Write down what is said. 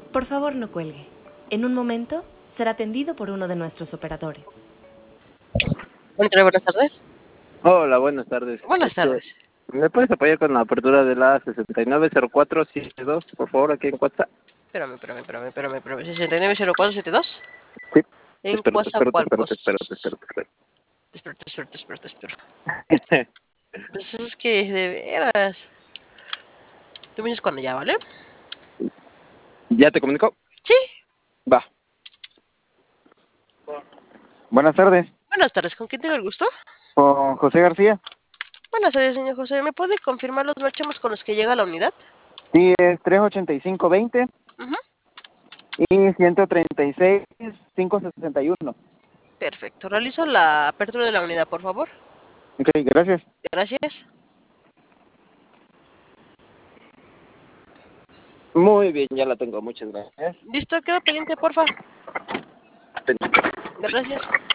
Por favor, no cuelgue. En un momento será atendido por uno de nuestros operadores. Buenas tardes. Hola, buenas tardes. Buenas tardes. ¿Me puedes apoyar con la apertura de la 690472, por favor, aquí en WhatsApp? Espérame. 690472. Sí. ¿En Espérate. WhatsApp cuál post? Espera. Pues es que, de veras. Tú me dices cuando ya, ¿vale? ¿Ya te comunicó? Sí. Va. Buenas tardes, Buenas tardes, ¿con quién tengo el gusto? con José García. Buenas tardes, señor José. ¿Me puede confirmar los marchamos con los que llega la unidad? Sí, es 385-20 Ujú. y 136-561. Perfecto. Realizo la apertura de la unidad, por favor. Ok, gracias. Gracias. Muy bien, ya la tengo, muchas gracias. Listo, queda pendiente, porfa. Gracias.